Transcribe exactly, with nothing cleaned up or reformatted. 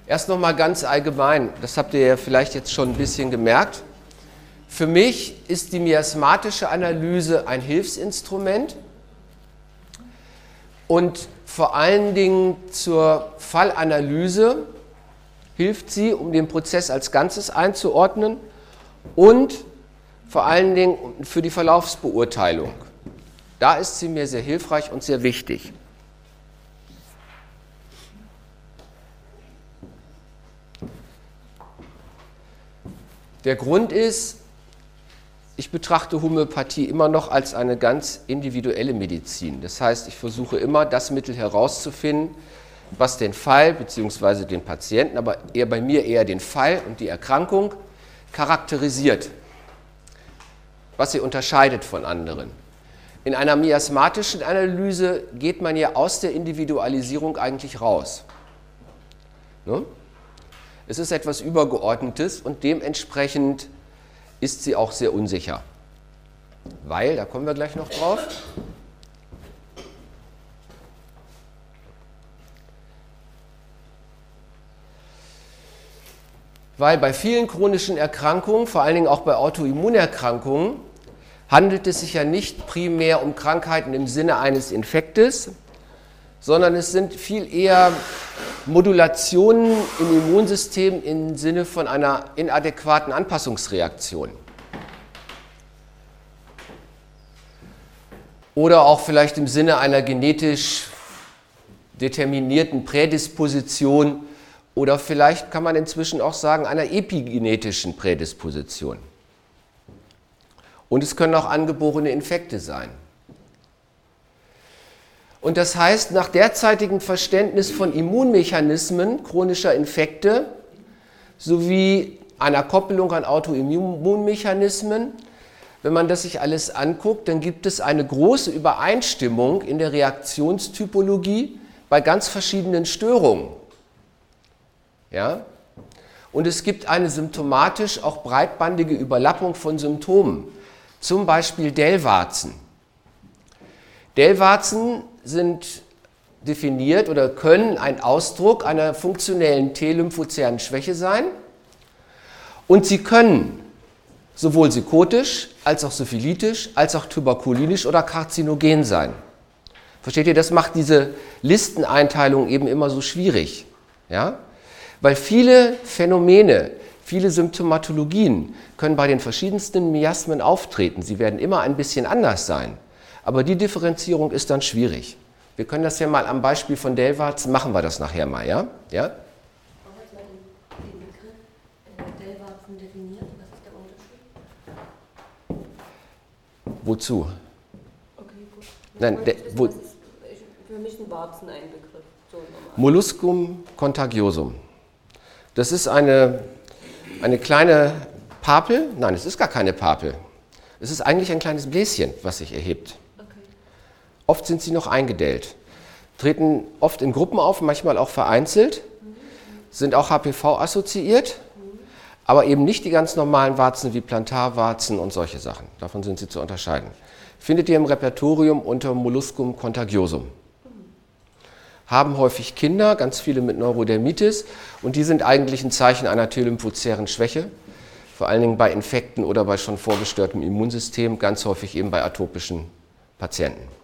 Erst noch mal ganz allgemein, das habt ihr ja vielleicht jetzt schon ein bisschen gemerkt. Für mich ist die miasmatische Analyse ein Hilfsinstrument und vor allen Dingen zur Fallanalyse hilft sie, um den Prozess als Ganzes einzuordnen und vor allen Dingen für die Verlaufsbeurteilung. Da ist sie mir sehr hilfreich und sehr wichtig. Der Grund ist, ich betrachte Homöopathie immer noch als eine ganz individuelle Medizin. Das heißt, ich versuche immer, das Mittel herauszufinden, was den Fall bzw. den Patienten, aber eher bei mir eher den Fall und die Erkrankung charakterisiert, was sie unterscheidet von anderen. In einer miasmatischen Analyse geht man ja aus der Individualisierung eigentlich raus. Ne? Es ist etwas Übergeordnetes und dementsprechend ist sie auch sehr unsicher. Weil, da kommen wir gleich noch drauf, weil bei vielen chronischen Erkrankungen, vor allen Dingen auch bei Autoimmunerkrankungen, handelt es sich ja nicht primär um Krankheiten im Sinne eines Infektes, sondern es sind viel eher Modulationen im Immunsystem im Sinne von einer inadäquaten Anpassungsreaktion. Oder auch vielleicht im Sinne einer genetisch determinierten Prädisposition oder vielleicht kann man inzwischen auch sagen einer epigenetischen Prädisposition. Und es können auch angeborene Infekte sein. Und das heißt, nach derzeitigem Verständnis von Immunmechanismen chronischer Infekte sowie einer Koppelung an Autoimmunmechanismen, wenn man das sich alles anguckt, dann gibt es eine große Übereinstimmung in der Reaktionstypologie bei ganz verschiedenen Störungen. Ja? Und es gibt eine symptomatisch auch breitbandige Überlappung von Symptomen, zum Beispiel Dellwarzen. Dellwarzen sind definiert oder können ein Ausdruck einer funktionellen T-lymphozellenschwäche Schwäche sein und sie können sowohl psychotisch als auch syphilitisch als auch tuberkulinisch oder karzinogen sein. Versteht ihr, das macht diese Listeneinteilung eben immer so schwierig, ja? Weil viele Phänomene, viele Symptomatologien können bei den verschiedensten Miasmen auftreten. Sie werden immer ein bisschen anders sein. Aber die Differenzierung ist dann schwierig. Wir können das ja mal am Beispiel von Dellwarzen, machen wir das nachher mal, ja? Ja? Den Begriff Dellwarzen definiert, was ist der Unterschied? Wozu? Okay, gut. Nein, de, wo, ist, für mich ein Warzen ein Begriff. So Molluscum contagiosum. Das ist eine, eine kleine Papel, nein, es ist gar keine Papel. Es ist eigentlich ein kleines Bläschen, was sich erhebt. Oft sind sie noch eingedellt, treten oft in Gruppen auf, manchmal auch vereinzelt, sind auch H P V-assoziiert, aber eben nicht die ganz normalen Warzen wie Plantarwarzen und solche Sachen. Davon sind sie zu unterscheiden. Findet ihr im Repertorium unter Molluscum contagiosum. Haben häufig Kinder, ganz viele mit Neurodermitis und die sind eigentlich ein Zeichen einer T-lymphozellenschwäche Schwäche, vor allen Dingen bei Infekten oder bei schon vorgestörtem Immunsystem, ganz häufig eben bei atopischen Patienten.